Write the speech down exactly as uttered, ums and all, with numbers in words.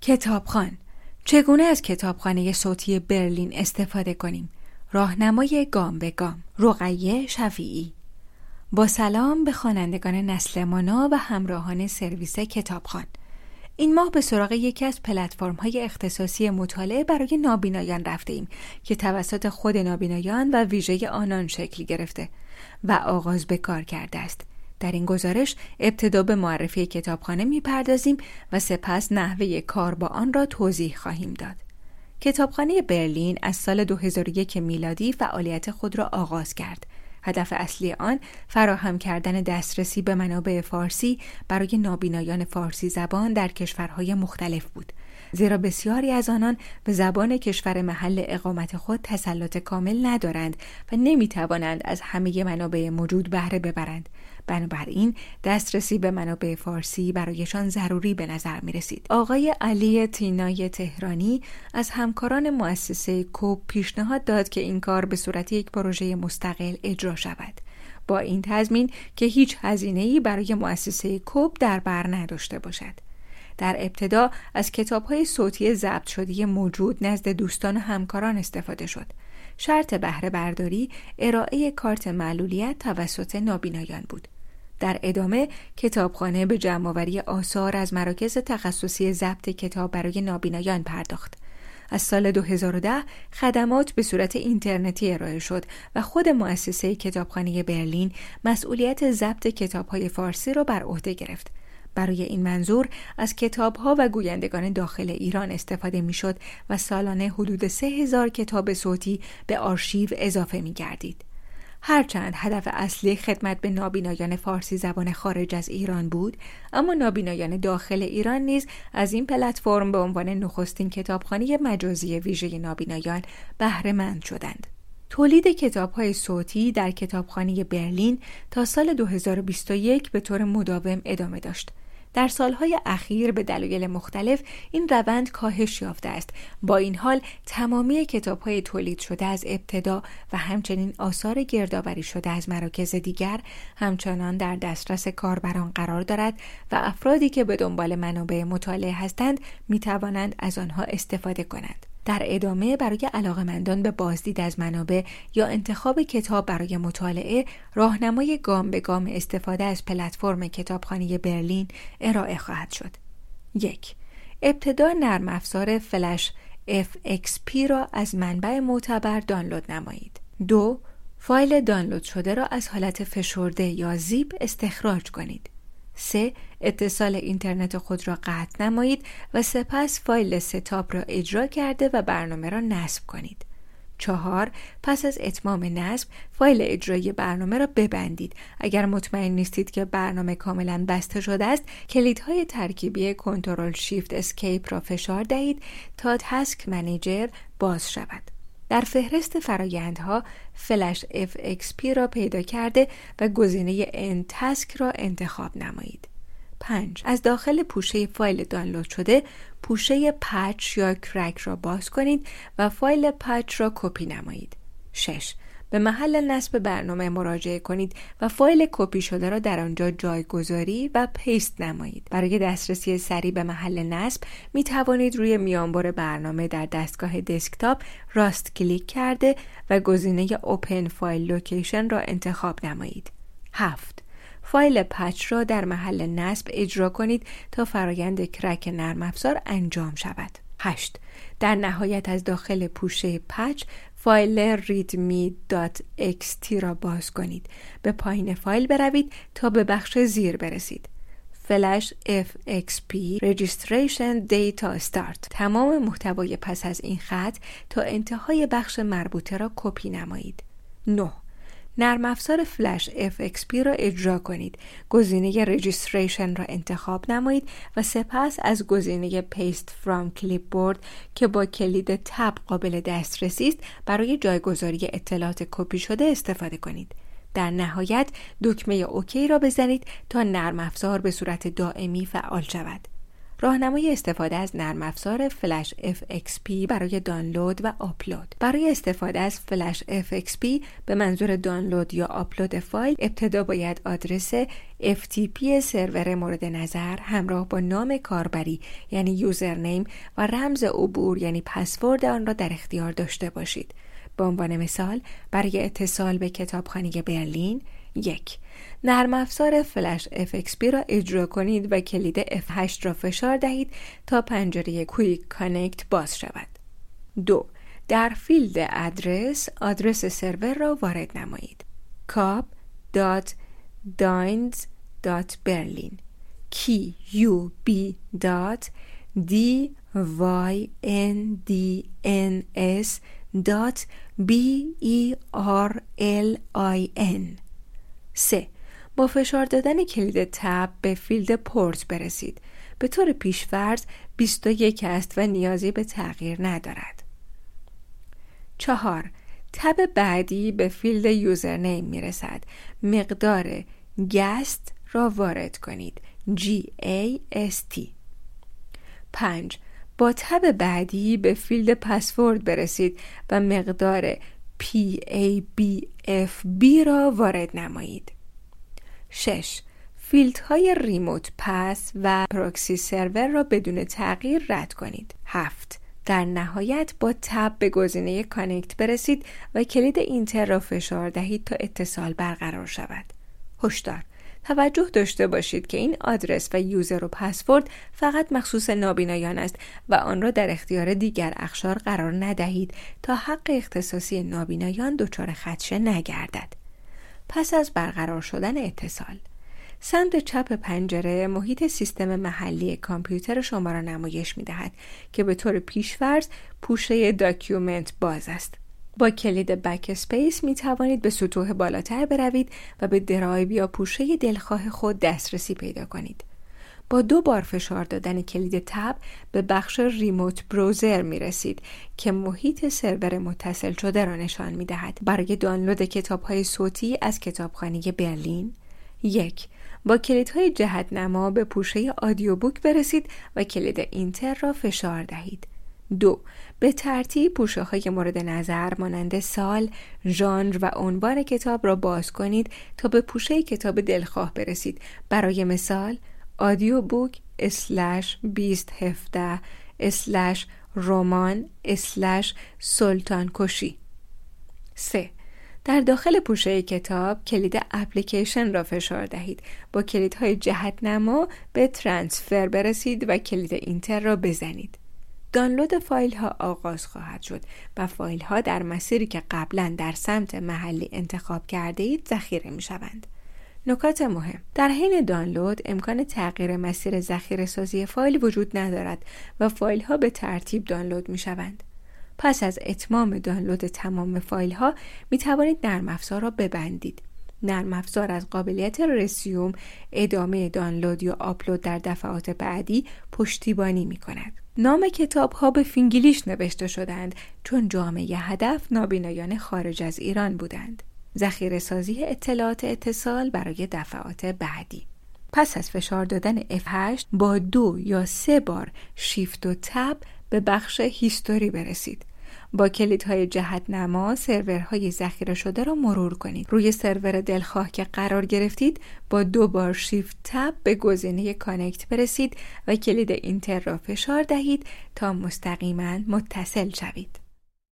کتابخوان. چگونه از کتابخانه صوتی برلین استفاده کنیم؟ راهنمای گام به گام. رقیه شفیعی. با سلام به خوانندگان نسل مانا و همراهان سرویس کتابخوان. این ماه به سراغ یکی از پلتفرم‌های اختصاصی مطالعه برای نابینایان رفته‌ایم که توسط خود نابینایان و ویژه آنان شکل گرفته و آغاز به کار کرده است. در این گزارش ابتدا به معرفی کتابخانه می‌پردازیم و سپس نحوه کار با آن را توضیح خواهیم داد. کتابخانه برلین از سال دو هزار و یک میلادی فعالیت خود را آغاز کرد. هدف اصلی آن فراهم کردن دسترسی به منابع فارسی برای نابینایان فارسی زبان در کشورهای مختلف بود، زیرا بسیاری از آنان به زبان کشور محل اقامت خود تسلط کامل ندارند و نمیتوانند از همه منابع موجود بهره ببرند. بنابراین دسترسی به منابع فارسی برایشان ضروری به نظر می رسید. آقای علی تینای تهرانی از همکاران مؤسسه کوب پیشنهاد داد که این کار به صورت یک پروژه مستقل اجرا شود، با این تضمین که هیچ هزینه‌ای برای مؤسسه کوب در بر نداشته باشد. در ابتدا از کتاب‌های صوتی ضبط شده موجود نزد دوستان و همکاران استفاده شد. شرط بهره برداری ارائه کارت معلولیت توسط نابینایان بود. در ادامه کتابخانه به جمع‌آوری آثار از مراکز تخصصی ضبط کتاب برای نابینایان پرداخت. از سال دو هزار و ده خدمات به صورت اینترنتی ارائه شد و خود مؤسسه کتابخانه برلین مسئولیت ضبط کتاب‌های فارسی را بر عهده گرفت. برای این منظور از کتاب‌ها و گویندگان داخل ایران استفاده می‌شد و سالانه حدود سه هزار کتاب صوتی به آرشیو اضافه می‌گردید. هرچند هدف اصلی خدمت به نابینایان فارسی زبان خارج از ایران بود، اما نابینایان داخل ایران نیز از این پلتفرم به عنوان نخستین کتابخانه مجازی ویژه نابینایان بهره مند شدند. تولید کتاب‌های صوتی در کتابخانه برلین تا سال دو هزار و بیست و یک به طور مداوم ادامه داشت. در سالهای اخیر به دلایل مختلف این روند کاهش یافته است. با این حال تمامی کتاب‌های تولید شده از ابتدا و همچنین آثار گردآوری شده از مراکز دیگر همچنان در دسترس کاربران قرار دارد و افرادی که به دنبال منابع مطالعه هستند می‌توانند از آنها استفاده کنند. در ادامه برای علاقه‌مندان به بازدید از منابع یا انتخاب کتاب برای مطالعه، راهنمای گام به گام استفاده از پلتفرم کتابخانه برلین ارائه خواهد شد. یک. ابتدا نرم افزار فلش اف ایکس پی را از منبع معتبر دانلود نمایید. دو. فایل دانلود شده را از حالت فشرده یا زیپ استخراج کنید. سه. اتصال اینترنت خود را قطع نمایید و سپس فایل ستاپ را اجرا کرده و برنامه را نصب کنید. چهار. پس از اتمام نصب فایل اجرایی برنامه را ببندید. اگر مطمئن نیستید که برنامه کاملا بسته شده است، کلیدهای ترکیبی کنترل شیفت اسکیپ را فشار دهید تا تاسک منیجر باز شود. در فهرست فرایندها فلش اف ایکس پی را پیدا کرده و گزینه اند تاسک را انتخاب نمایید. پنج. از داخل پوشه فایل دانلود شده پوشه پچ یا کرک را باز کنید و فایل پچ را کپی نمایید. شش. به محل نصب برنامه مراجعه کنید و فایل کپی شده را در آنجا جایگذاری و پیست نمایید. برای دسترسی سریع به محل نصب می توانید روی میانبر برنامه در دستگاه دسکتاپ راست کلیک کرده و گزینه اوپن فایل لوکیشن را انتخاب نمایید. هفت. فایل پچ را در محل نصب اجرا کنید تا فرایند کرک نرم افزار انجام شود. هشت. در نهایت از داخل پوشه پچ فایل ریدمی دات اکس تی را باز کنید. به پایین فایل بروید تا به بخش زیر برسید. فلش اف ایکس پی Registration Data Start. تمام محتوای پس از این خط تا انتهای بخش مربوطه را کپی نمایید. نه. نرم افزار فلش اف ایکس پی را اجرا کنید. گزینه رجیستریشن را انتخاب نمایید و سپس از گزینه پیست فرام کلیپبورد که با کلید تب قابل دسترسی است برای جایگذاری اطلاعات کپی شده استفاده کنید. در نهایت دکمه اوکی را بزنید تا نرم افزار به صورت دائمی فعال شود. راهنمای استفاده از نرم افزار فلش اف ایکس پی برای دانلود و آپلود. برای استفاده از فلش اف ایکس پی به منظور دانلود یا آپلود فایل، ابتدا باید آدرس اف تی پی سرور مورد نظر همراه با نام کاربری یعنی یوزرنیم و رمز عبور یعنی پسورد آن را در اختیار داشته باشید. به عنوان مثال، برای اتصال به کتابخانه برلین، یک، نرم افزار فلش اف ایکس پی را اجرا کنید و کلید اف هشت را فشار دهید تا پنجره کویک کانکت باز شود. دو، در فیلد ادرس، آدرس سرور را وارد نمایید. کاب دات داینز دات برلین کی یو بی دات دی وای ان دی ان اس دات بی ای آر ال آی ان. سه، با فشار دادن کلید تب به فیلد پورت برسید. به طور پیش‌فرض بیست و یک است و نیازی به تغییر ندارد. چهار، تب بعدی به فیلد یوزرنیم میرسد. مقدار گست را وارد کنید. جی ای اس تی. پنج، با تب بعدی به فیلد پسورد برسید و مقدار پی ای بی اف بی را وارد نمایید. شش، فیلدهای ریموت پس و پروکسی سرور را بدون تغییر رد کنید. هفت، در نهایت با تب به گزینه کانکت برسید و کلید اینتر را فشار دهید تا اتصال برقرار شود. هشدار: توجه داشته باشید که این آدرس و یوزر و پسورد فقط مخصوص نابینایان است و آن را در اختیار دیگر اقشار قرار ندهید تا حق اختصاصی نابینایان دچار خدشه نگردد. پس از برقرار شدن اتصال، سمت چپ پنجره محیط سیستم محلی کامپیوتر شما را نمایش می‌دهد که به طور پیش‌فرض پوشه داکیومنت باز است. با کلید بک اسپیس می توانید به سطوح بالاتر بروید و به درایو یا پوشه دلخواه خود دسترسی پیدا کنید. با دو بار فشار دادن کلید تب به بخش ریموت براوزر می رسید که محیط سرور متصل شده را نشان می دهد. برای دانلود کتاب‌های صوتی از کتابخانه برلین، یک، با کلیدهای جهت‌نما به پوشه آدیو بوک برسید و کلید اینتر را فشار دهید. دو، به ترتیب پوشه های مورد نظر مانند سال، ژانر و عنوان کتاب را باز کنید تا به پوشه کتاب دلخواه برسید. برای مثال آدیو بوک اسلش بیست هفده اسلش رمان اسلش سلطان کشی. سه، در داخل پوشه کتاب کلید اپلیکیشن را فشار دهید. با کلیدهای جهت‌نما به ترانسفر برسید و کلید اینتر را بزنید. دانلود فایل ها آغاز خواهد شد و فایل ها در مسیری که قبلا در سمت محلی انتخاب کرده اید ذخیره می شوند. نکات مهم: در حین دانلود امکان تغییر مسیر ذخیره سازی فایل وجود ندارد و فایل ها به ترتیب دانلود می شوند. پس از اتمام دانلود تمام فایل ها می توانید نرم افزار را ببندید. نرم افزار از قابلیت رسیوم، ادامه دانلود یا آپلود در دفعات بعدی پشتیبانی می کند. نام کتاب ها به فینگلیش نوشته شدند چون جامعه هدف نابینایان خارج از ایران بودند. ذخیره سازی اطلاعات اتصال برای دفعات بعدی. پس از فشار دادن اف هشت با دو یا سه بار شیفت و تب به بخش هیستوری برسید. با کلیدهای جهت‌نما سرورهای ذخیره شده را مرور کنید. روی سرور دلخواه که قرار گرفتید با دو بار شیفت تب به گزینه کانکت برسید و کلید اینتر را فشار دهید تا مستقیما متصل شوید.